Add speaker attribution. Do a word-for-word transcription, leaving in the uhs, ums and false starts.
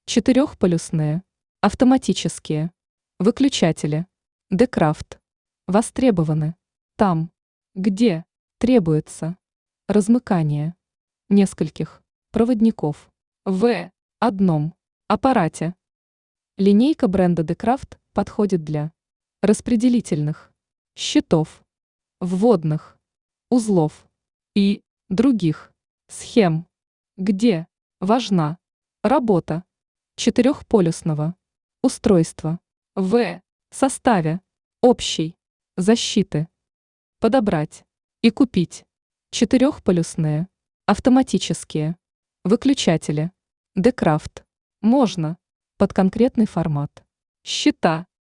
Speaker 1: Четырехполюсные, автоматические, выключатели, Декрафт, востребованы, там, где требуется размыкание нескольких проводников в одном аппарате. Линейка бренда Декрафт подходит для распределительных щитов, вводных узлов и других схем, где важна работа четырехполюсного устройства в составе общей защиты. Подобрать и купить четырехполюсные автоматические выключатели Декрафт можно под конкретный формат щита